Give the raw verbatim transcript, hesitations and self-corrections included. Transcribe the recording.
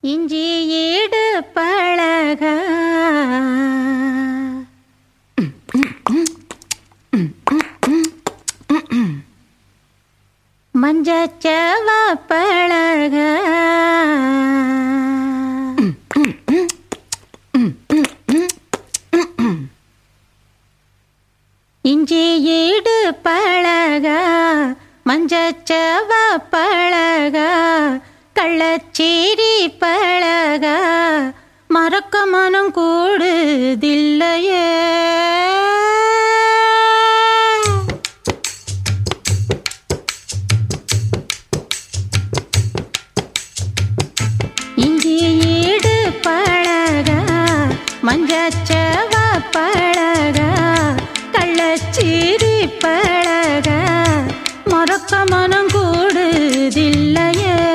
இஞ்சி ஈடு பழக மஞ்சச்சவ பழக இஞ்சி ஈடு பழக மஞ்சச்சவ பழக கள்ளச்சேரி பழக மறக்க மனம் கூடுதில்லையே. இஞ்சி ஈடு பழக மஞ்சச்சவ பழக கள்ளச்சேரி பழக மறக்க மனம் கூடுதில்லையே.